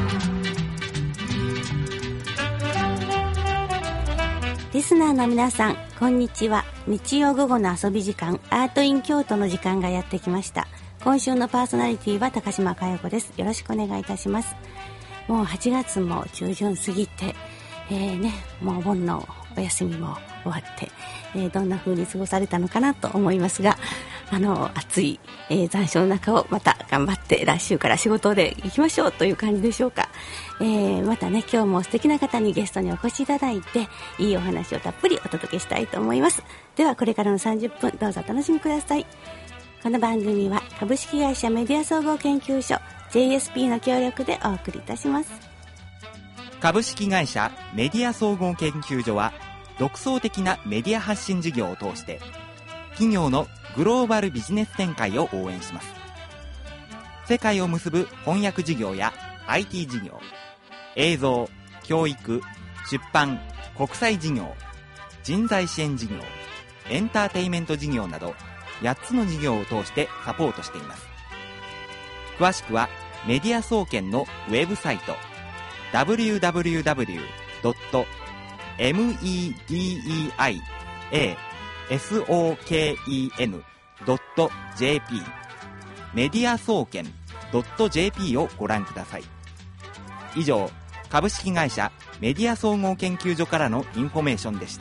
リスナーの皆さん、こんにちは。日曜午後の遊び時間、アートイン京都の時間がやってきました。今週のパーソナリティは高島佳代子です。よろしくお願いいたします。もう8月も中旬過ぎて、もうお盆のお休みも終わって、どんな風に過ごされたのかなと思いますが、暑い、残暑の中をまた頑張って来週から仕事で行きましょうという感じでしょうか。またね、今日も素敵な方にゲストにお越しいただいて、いいお話をたっぷりお届けしたいと思います。ではこれからの30分どうぞお楽しみください。この番組は株式会社メディア総合研究所 JSP の協力でお送りいたします。 株式会社メディア総合研究所は独創的なメディア発信事業を通して企業のグローバルビジネス展開を応援します。世界を結ぶ翻訳事業や IT 事業、映像、教育、出版、国際事業、人材支援事業、エンターテイメント事業など8つの事業を通してサポートしています。詳しくはメディア総研のウェブサイト www.mediasoken.jp メディア総研 .jp をご覧ください。以上、株式会社メディア総合研究所からのインフォメーションでした。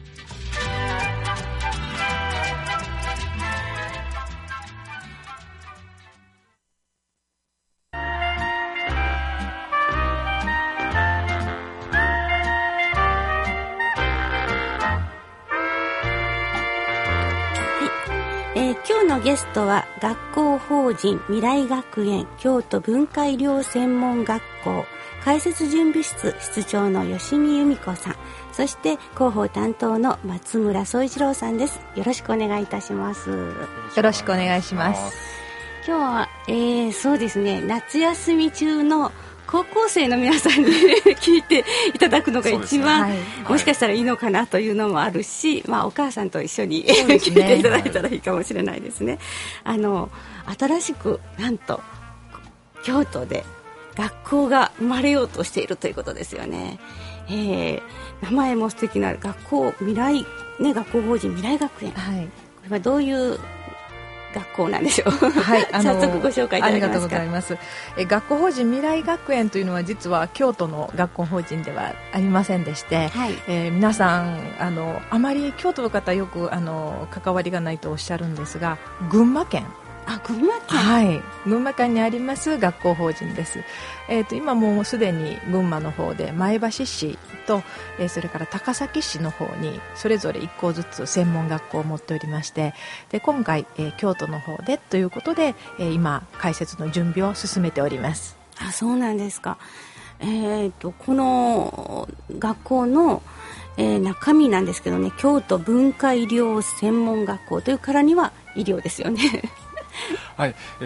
今日のゲストは学校法人未来学園京都文化医療専門学校開設準備室室長の吉見由美子さん、そして広報担当の松村総一郎さんです。よろしくお願いいたします。 よろしくお願いします。 今日は、そうですね、夏休み中の高校生の皆さんに聞いていただくのが一番、もしかしたらいいのかなというのもあるし、お母さんと一緒に、聞いていただいたらいいかもしれないですね。新しくなんと京都で学校が生まれようとしているということですよね。名前も素敵な学校未来、学校法人未来学園、これはどういう学校なんでしょう。はい、早速ご紹介いただけますか。ありがとうございます。 学校法人未来学園というのは実は京都の学校法人ではありませんでして、皆さんあまり京都の方よく関わりがないとおっしゃるんですが、群馬県、 群馬県、 はい、群馬県にあります学校法人です。今もうすでに群馬の方で前橋市と、それから高崎市の方にそれぞれ1校ずつ専門学校を持っておりまして、で今回、京都の方でということで、今開設の準備を進めております。 そうなんですか。この学校の、中身なんですけどね、京都文化医療専門学校というからには医療ですよね。 はい、医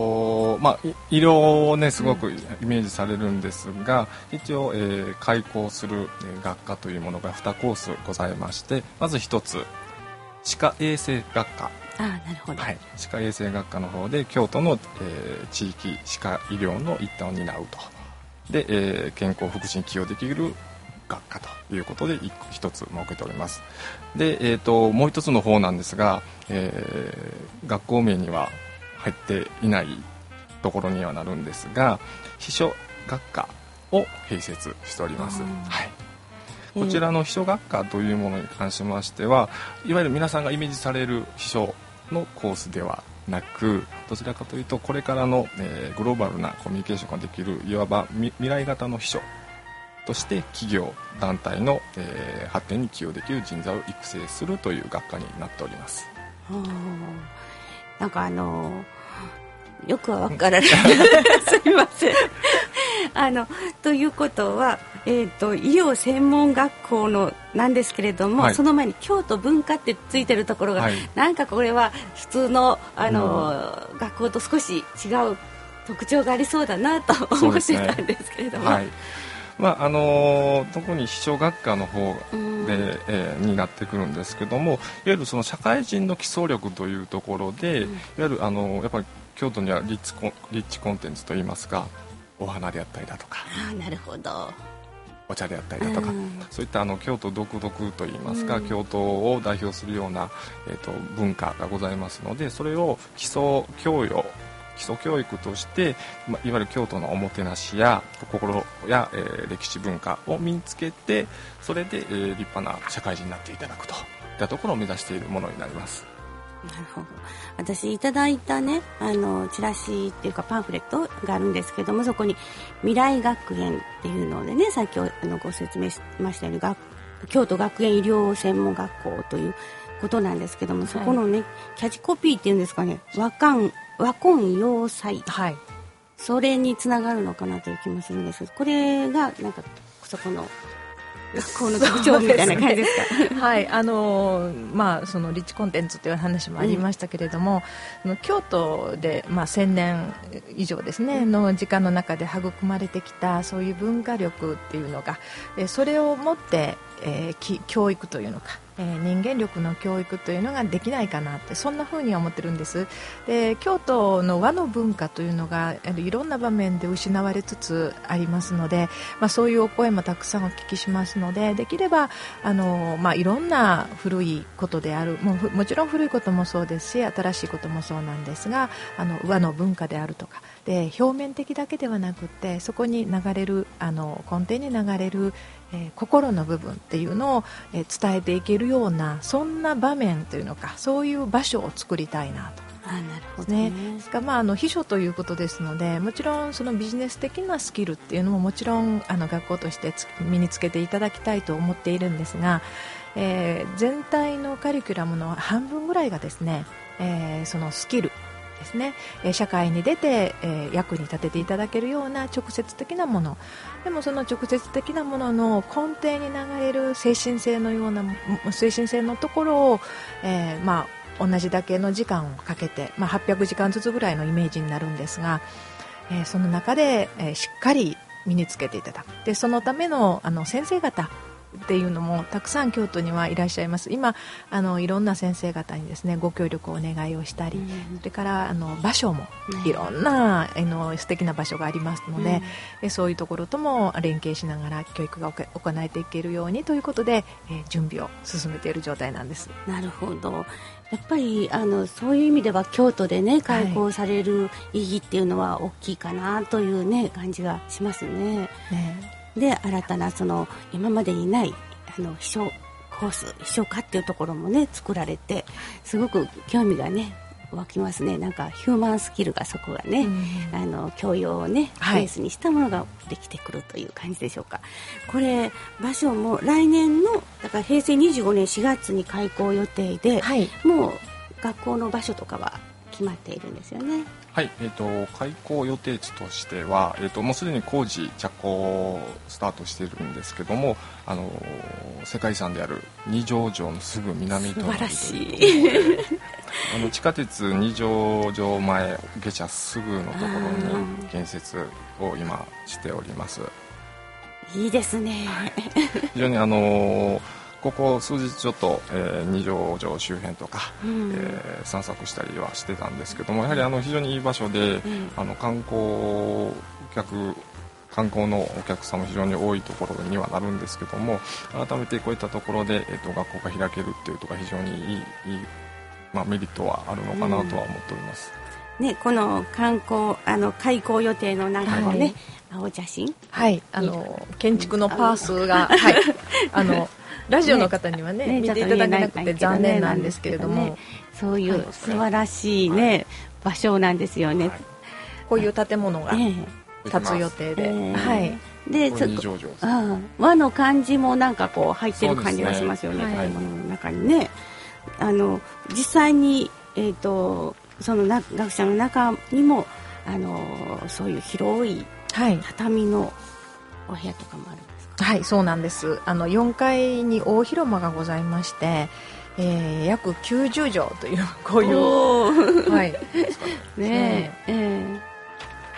療をねすごくイメージされるんですが、一応、開講する学科というものが2コースございまして、まず1つ歯科衛生学科、 なるほど、 歯科衛生学科の方で京都の、地域歯科医療の一端を担うと。で、健康福祉に寄与できる学科ということで一つ設けております。で、もう一つの方なんですが、学校名には入っていないところにはなるんですが、秘書学科を併設しております。こちらの秘書学科というものに関しましては、いわゆる皆さんがイメージされる秘書のコースではなく、どちらかというとこれからの、グローバルなコミュニケーションができるいわば未来型の秘書として企業団体の、発展に寄与できる人材を育成するという学科になっております。 なんかよくは分からないすみません。ということは、医療専門学校のなんですけれども、その前に京都文化ってついてるところが、なんかこれは普通の、学校と少し違う特徴がありそうだなと思ってたんですけれども、 特に秘書学科の方で、になってくるんですけども、いわゆるその社会人の基礎力というところで、いわゆるやっぱり京都にはリッチコンテンツといいますか、 お花であったりだとか、 なるほど、 お茶であったりだとか、そういった京都独特といいますか、京都を代表するような、文化がございますので、それを基礎教育として、いわゆる京都のおもてなしや心や、歴史文化を身につけて、それで、立派な社会人になっていただくといったところを目指しているものになります。 なるほど。私いただいたね、チラシっていうかパンフレットがあるんですけども、そこに未来学園っていうのでね、さっきご説明しましたように京都学園医療専門学校ということなんですけども、そこのね、キャッチコピーっていうんですかね、和根要塞、それにつながるのかなという気もするんですけど、これがなんかそこの学校の特徴みたいな感じですか？ はい、そのリッチコンテンツという話もありましたけれども、京都で、1000年以上ですね、の時間の中で育まれてきたそういう文化力っていうのが、それをもって、教育というのか、人間力の教育というのができないかなって、そんな風には思ってるんです。で、京都の和の文化というのがいろんな場面で失われつつありますので、そういうお声もたくさんお聞きしますので、できればいろんな古いことである、もちろん古いこともそうですし、新しいこともそうなんですが、和の文化であるとかで、表面的だけではなくって、そこに流れる根底に流れる心の部分っていうのを、伝えていけるような、そんな場面というのか、そういう場所を作りたいなと。 なるほどね。 ですから、秘書ということですので、もちろんそのビジネス的なスキルっていうのももちろん学校として身につけていただきたいと思っているんですが、全体のカリキュラムの半分ぐらいがですね、そのスキルですね、社会に出て、役に立てていただけるような直接的なものでも、その直接的なものの根底に流れる精神性のような精神性のところを、同じだけの時間をかけて、800時間ずつぐらいのイメージになるんですが、その中で、しっかり身につけていただく。で、そのための先生方っていうのもたくさん京都にはいらっしゃいます。今いろんな先生方にですね、ご協力をお願いをしたり、それから場所もいろんな素敵な場所がありますので、そういうところとも連携しながら教育が行えていけるようにということで、準備を進めている状態なんです。 なるほど。やっぱりそういう意味では京都でね、開校される意義っていうのは大きいかなというね、感じがしますね。で、新たな今までにない秘書コース、秘書科っていうところもね作られて、すごく興味がね湧きますね。なんかヒューマンスキルがそこがね、教養をねベースにしたものができてくるという感じでしょうか。これ場所も来年のだから平成25年4月に開校予定で、もう学校の場所とかは決まっているんですよね。 はい、開校予定地としては、もうすでに工事着工スタートしているんですけども、世界遺産である二条城のすぐ南隣という地下鉄二条城前下車すぐのところに建設を今しております。 いいですね。 非常にここ数日ちょっと、二条城周辺とか、散策したりはしてたんですけども、やはり非常にいい場所で、観光のお客さんも非常に多いところにはなるんですけども、改めてこういったところで、学校が開けるっていうところが非常にいい、メリットはあるのかなとは思っております。 ね、この開校予定の中のね、青写真、 建築のパースが、ラジオの方にはね、見ていただけなくて残念なんですけれども、 そういう素晴らしいね、場所なんですよね。 こういう建物が建つ予定で、 でちょっと和の感じもなんかこう入ってる感じがしますよね、建物の中にね。実際にその学者の中にもそういう広い畳のお部屋とかもあるんですか？ はい、そうなんです。4階に大広間がございまして、約90畳というこういう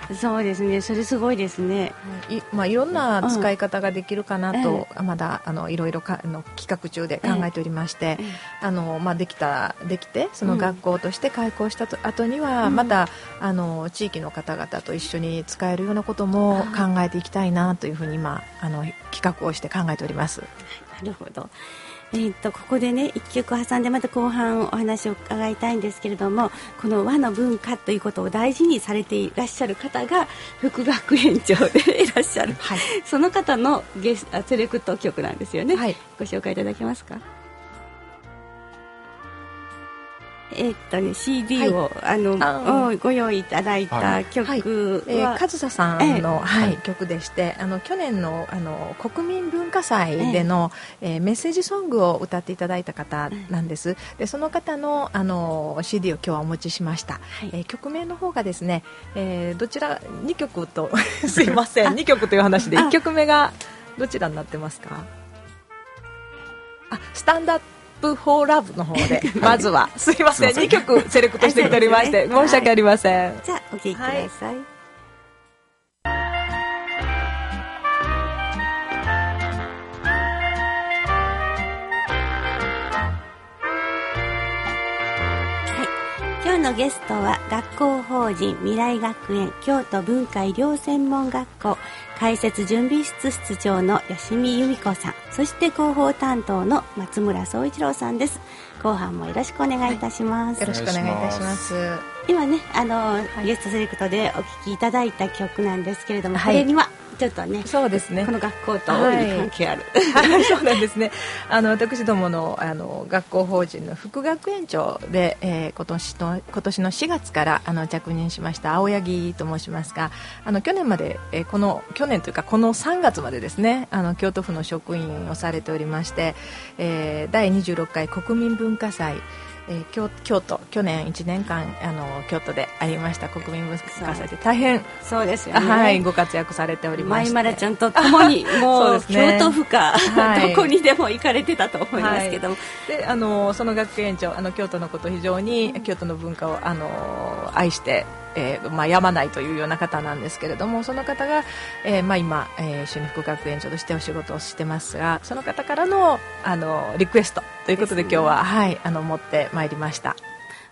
そうですね、それすごいですね。 いろんな使い方ができるかなと、まだいろいろ企画中で考えておりまして、できてその学校として開校した後には、また地域の方々と一緒に使えるようなことも考えていきたいなというふうに今企画をして考えております。 なるほど。ここでね、一曲挟んでまた後半お話を伺いたいんですけれども、この和の文化ということを大事にされていらっしゃる方が副学園長でいらっしゃる、はい、その方のセレクト曲なんですよね、はい、ご紹介いただけますか。CD を、ご用意いただいた曲は、 上総さんの、曲でして、去年の国民文化祭での、メッセージソングを歌っていただいた方なんです。でその方の、CD を今日はお持ちしました。曲名の方がですね、どちら2曲とすいません2曲という話で1曲目がどちらになってますか。スタンダップフォーラブの方でまずはすいません2曲セレクトしてきておりまして申し訳ありません。 じゃあお聴きください。今日のゲストは学校法人未来学園京都文化医療専門学校開設準備室室長の吉見由美子さん、そして広報担当の松村総一郎さんです。後半もよろしくお願いいたします。 よろしくお願いいたします。 今ね、ゲストセレクトでお聴きいただいた曲なんですけれども、これにはちょっとね、 そうですね、 この学校と大いに関係ある、 そうなんですね。私どもの学校法人の副学園長で、今年の4月から着任しました青柳と申しますが、去年まで、去年というかこの3月までですね、京都府の職員をされておりまして、第26回国民文化祭、京都去年1年間京都でありました国民文化祭で大変そうですよね、 ご活躍されておりまして、 マイマラちゃんと共にもう京都府か、どこにでも行かれてたと思いますけども、 でその学園長京都のこと非常に京都の文化を愛してやまないというような方なんですけれども、その方が、今、主任副学園長としてお仕事をしてますが、その方からのリクエストということで今日は、持ってまいりました。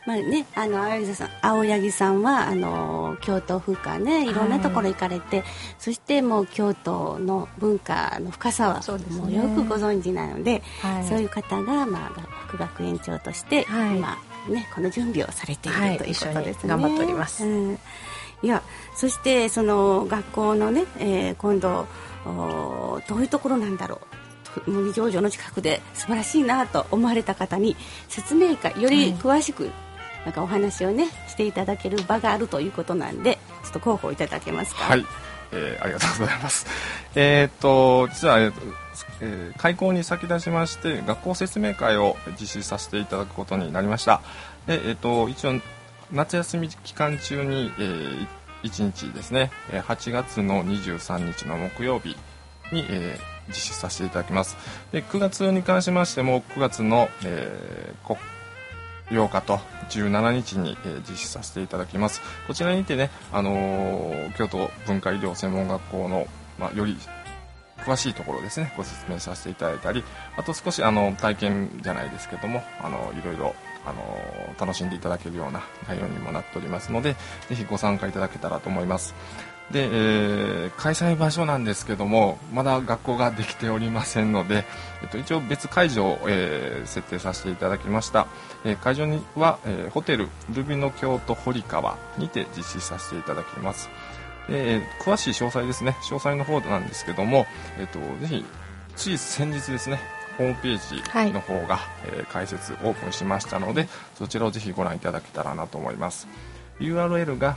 青柳さんは京都府かね、いろんなところ行かれて、そしてもう京都の文化の深さはもうよくご存知なので、そういう方が、副学園長として、今この準備をされているということですね。 頑張っております。 いや、そしてその学校のね、今度どういうところなんだろう、二条城の近くで素晴らしいなと思われた方に説明会より詳しく、お話をねしていただける場があるということなんで、ちょっと広報いただけますか。 はい、ありがとうございます。実は、開校に先立ちまして学校説明会を実施させていただくことになりました。で、一応夏休み期間中に、1日ですね、8月の23日の木曜日に、実施させていただきます。で、9月に関しましても9月の、8日と17日に、実施させていただきます。こちらにてね、京都文化医療専門学校の、より詳しいところですね、ご説明させていただいたり、あと少し体験じゃないですけども、いろいろ楽しんでいただけるような内容にもなっておりますので、ぜひご参加いただけたらと思います。で、開催場所なんですけども、まだ学校ができておりませんので、一応別会場を、設定させていただきました。会場には、ホテルルビノ京都堀川にて実施させていただきます。詳しい詳細ですね、詳細の方なんですけども、ぜひつい先日ですね、ホームページの方が、開設オープンしましたので、そちらをぜひご覧いただけたらなと思います。 URL が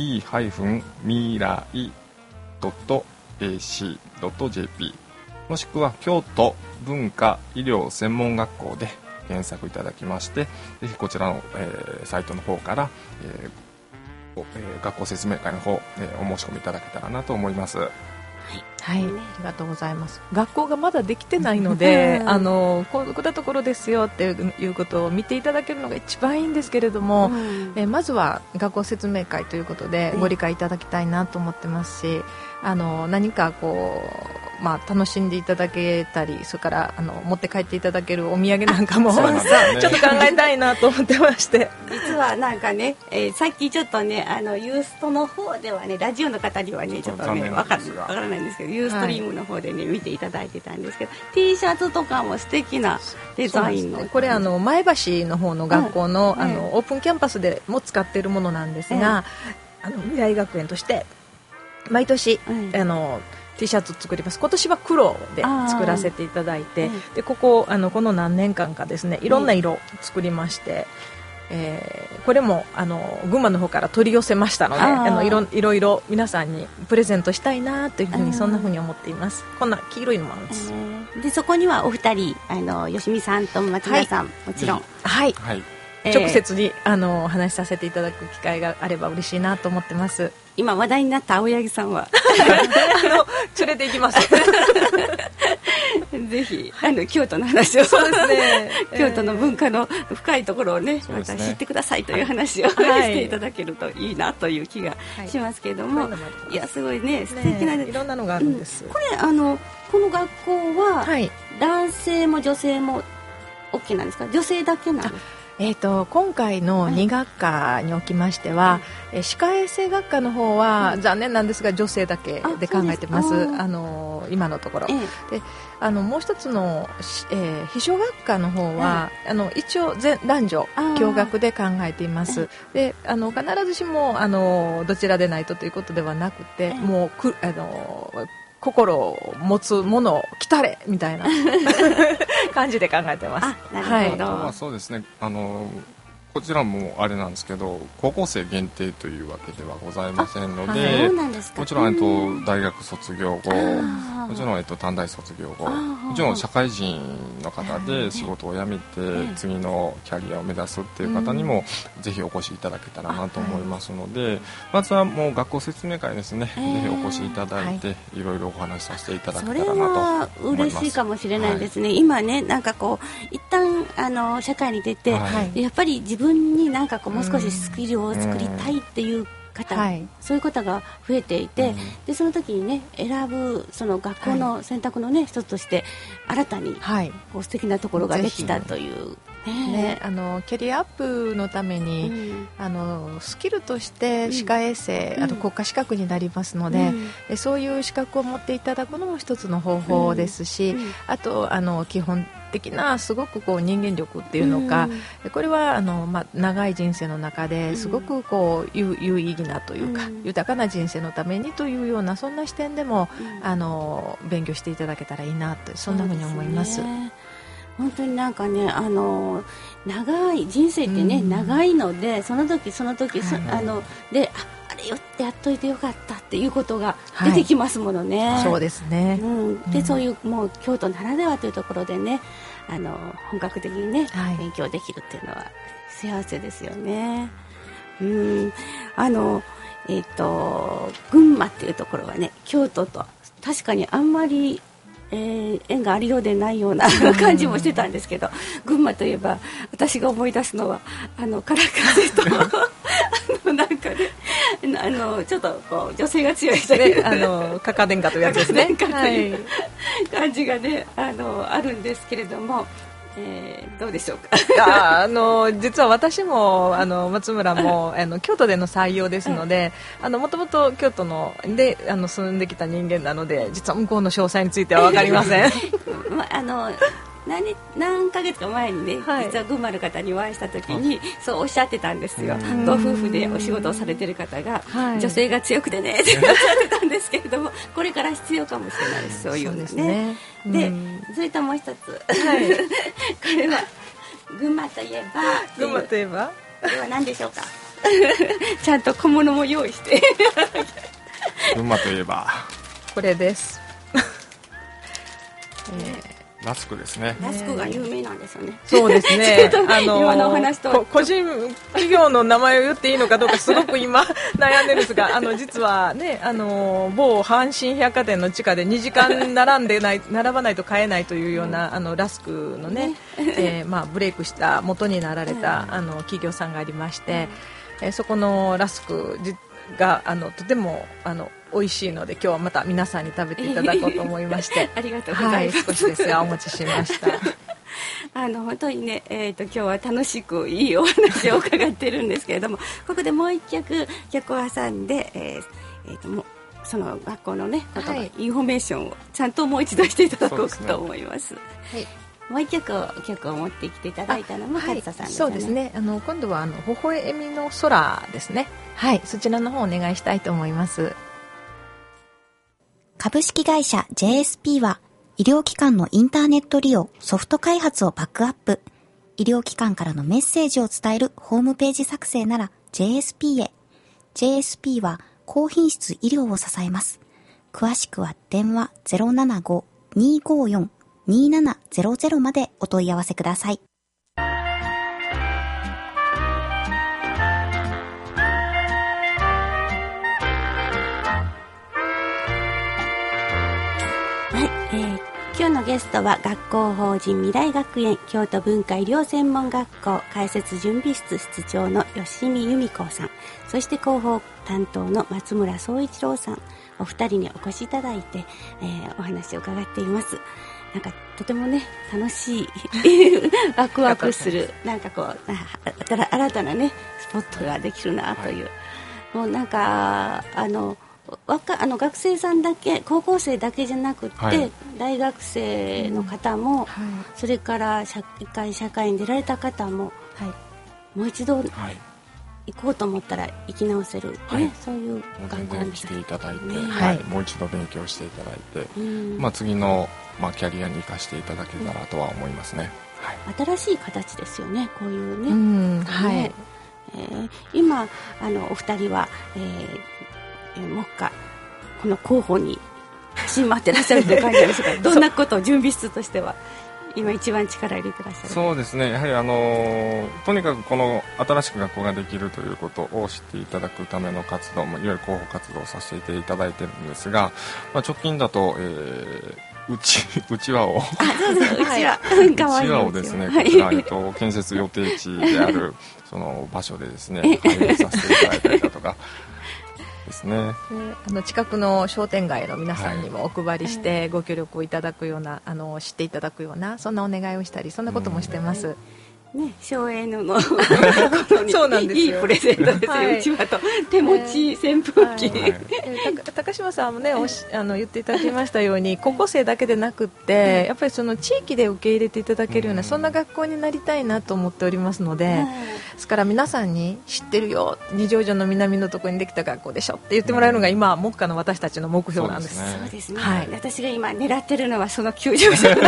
e-mirai.ac.jp もしくは京都文化医療専門学校で検索いただきまして、ぜひこちらの、サイトの方から、学校説明会の方、お申し込みいただけたらなと思います。 はい、ありがとうございます。学校がまだできてないのでこういったところですよっていうことを見ていただけるのが一番いいんですけれども、まずは学校説明会ということでご理解いただきたいなと思ってますし、何かこう、楽しんでいただけたり、それから持って帰っていただけるお土産なんかもちょっと考えたいなと思ってまして、 実はなんかね、さっきちょっとねユーストの方ではね、ラジオの方にはねちょっとねわからないんですけど、ユーストリームの方でね、見ていただいてたんですけど、 T シャツとかも素敵なデザインの、 これ前橋の方の学校の、オープンキャンパスでも使っているものなんですが、未来学園として毎年、T シャツ作ります。今年は黒で作らせていただいて、でこの何年間かですね、いろんな色作りまして、これも群馬の方から取り寄せましたので、いろいろ皆さんにプレゼントしたいなというふうに、そんなふうに思っています。こんな黄色いのもあるんです。 でそこにはお二人吉見さんと松村さん、もちろん直接にお話しさせていただく機会があれば嬉しいなと思ってます。 今話題になった青柳さんは連れて行きますぜひ京都の話を、 そうですね、 京都の文化の深いところをね、また知ってくださいという話を、していただけるといいなという気がしますけれども、いやすごいね、素敵な、 いろんなのがあるんです。 これこの学校は、男性も女性も OK なんですか？女性だけなんですか？ 今回の2学科におきましては、歯科衛生学科の方は、残念なんですが女性だけで考えてます。今のところ、でもう一つの、秘書学科の方は、一応男女共学で考えています。で必ずしもどちらでないとということではなくて、もう心を持つものを来たれみたいな感じで考えてます。 なるほど。 そうですね、こちらもあれなんですけど、高校生限定というわけではございませんので、もちろん大学卒業後、もちろん短大卒業後、もちろん社会人の方で仕事を辞めて次のキャリアを目指すっていう方にもぜひお越しいただけたらなと思いますので、まずはもう学校説明会ですね、ぜひお越しいただいて、いろいろお話しさせていただけたらなと思います。 それは嬉しいかもしれないですね。今ね、なんかこう一旦社会に出て、やっぱり自分になんかこうもう少しスキルを作りたいっていう方、そういう方が増えていて、でその時にね、選ぶその学校の選択のね、一つとして新たにこう素敵なところができたという。キャリアアップのために、スキルとして歯科衛生、国家資格になりますので、そういう資格を持っていただくのも一つの方法ですし、あと基本的なすごくこう人間力っていうのか、これは長い人生の中ですごくこう有意義なというか、豊かな人生のためにというような、そんな視点でも勉強していただけたらいいなと、そんなふうに思います。 本当になんかね、長い人生ってね、長いので、その時その時、であれよってやっといてよかったっていうことが出てきますものね。 そうですね。 でそういうもう京都ならではというところでね、本格的にね、勉強できるっていうのは幸せですよね。群馬っていうところはね、京都と確かにあんまり縁があるようでないような感じもしてたんですけど、群馬といえば私が思い出すのは空風となんかね、ちょっとこう女性が強い人でカカデンカというやつですね。 カカデンカという感じがね、あるんですけれども、どうでしょうか。 実は私も松村も京都での採用ですので、もともと京都で住んできた人間なので、実は向こうの詳細については分かりません。何ヶ月か前にね、実は群馬の方にお会いした時にそうおっしゃってたんですよ。ご夫婦でお仕事をされてる方が、女性が強くてねっておっしゃってたんですけれども、これから必要かもしれないです、そういうのですね。でそれともう一つ、これは群馬といえばこれは何でしょうか。ちゃんと小物も用意して群馬といえばこれです。 ラスクですね。 ラスクが有名なんですよね。 そうですね。 今のお話と個人企業の名前を言っていいのかどうかすごく今悩んでるんですが、実はね、某阪神百貨店の地下で2時間並ばないと買えないというようなラスクのね、ブレイクした元になられた企業さんがありまして、そこのラスクがとても美味しいので、今日はまた皆さんに食べていただこうと思いましてありがとうございます、 少しですがお持ちしました本当にね、今日は楽しくいいお話を伺ってるんですけれども、ここでもう一曲を挟んで、もうその学校のねことのインフォメーションをちゃんともう一度していただこうかと思います。もう一曲を持ってきていただいたのも勝田さんですね。 そうですね。今度は微笑みの空ですね。はい、そちらの方お願いしたいと思います。 株式会社 JSP は医療機関のインターネット利用、ソフト開発をバックアップ。医療機関からのメッセージを伝えるホームページ作成なら JSP へ。JSP は高品質医療を支えます。詳しくは電話 075-254-2700 までお問い合わせください。 今日のゲストは学校法人未来学園京都文化医療専門学校開設準備室室長の吉見由美子さん、そして広報担当の松村総一郎さん、お二人にお越しいただいて、お話を伺っています。なんかとてもね楽しいワクワクするなんかこう新たなねスポットができるなという、もうなんか学生さんだけ、高校生だけじゃなくて、大学生の方も、それから社会に出られた方も、もう一度、行こうと思ったら行き直せる、そういう学校に来ていただいて、もう一度勉強していただいて、次の、キャリアに生かしていただけたらとは思いますね。 新しい形ですよね、こういうね。今お二人は、目下この候補に走り回ってらっしゃるという感じなんですがどんなことを準備室としては今一番力入れてらっしゃる？ そうですね、やはりとにかくこの新しく学校ができるということを知っていただくための活動もいわゆる広報活動をさせていただいているんですが、直近だと、うちわをですね、こちら、建設予定地であるその場所でですね配布させていただいたりだとかですね、 近くの商店街の皆さんにもお配りしてご協力をいただくような、知っていただくようなそんなお願いをしたり、そんなこともしてます。 省エネのそうなんですよ、いいプレゼントですよ、うちわと手持ち扇風機、 高島さんもね言っていただきましたように、高校生だけでなくって、やっぱりその地域で受け入れていただけるような、そんな学校になりたいなと思っておりますので、ですから皆さんに知ってるよ、二条城の南のところにできた学校でしょって言ってもらえるのが今目下の私たちの目標なんです。 そうですね、私が今狙ってるのはその球場じゃ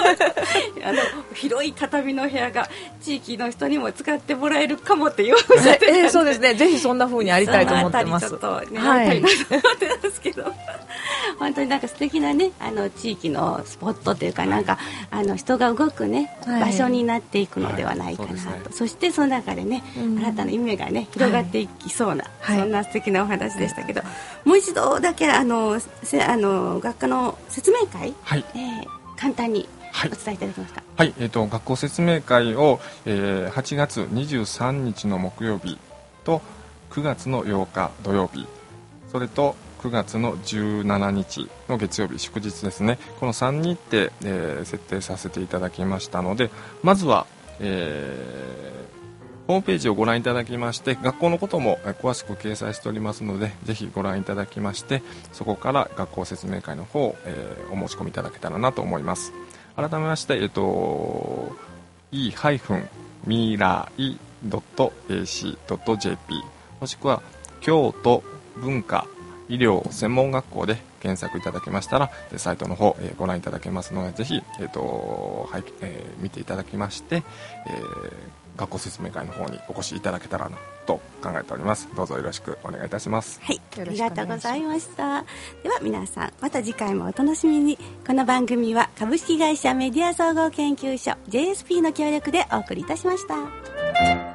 広い畳の部屋が地域の人にも使ってもらえるかもって言われて、 そうですね、ぜひそんな風にありたいと思ってます。 ちょっと狙いたいなと思ってますけど、本当になんか素敵なね地域のスポットというか、なんか人が動くね場所になっていくのではないかなと、そしてその中でね、新たな夢がね広がっていきそうな、そんな素敵なお話でしたけど、もう一度だけ学科の説明会、簡単にお伝えいただけますか？ 学校説明会を、8月23日の木曜日と9月の8日土曜日、それと9月の17日の月曜日祝日ですね、この3日程、設定させていただきましたので、まずは、ホームページをご覧いただきまして、学校のことも詳しく掲載しておりますので、ぜひご覧いただきまして、そこから学校説明会の方を、お申し込みいただけたらなと思います。改めまして、e-mirai.ac.jp もしくは京都文化医療専門学校で検索いただけましたらサイトの方、ご覧いただけますので、ぜひ、見ていただきまして、 学校説明会の方にお越しいただけたらなと考えております。どうぞよろしくお願いいたします。 はい、ありがとうございました。では皆さん、また次回もお楽しみに。この番組は株式会社メディア総合研究所 JSP の協力でお送りいたしました。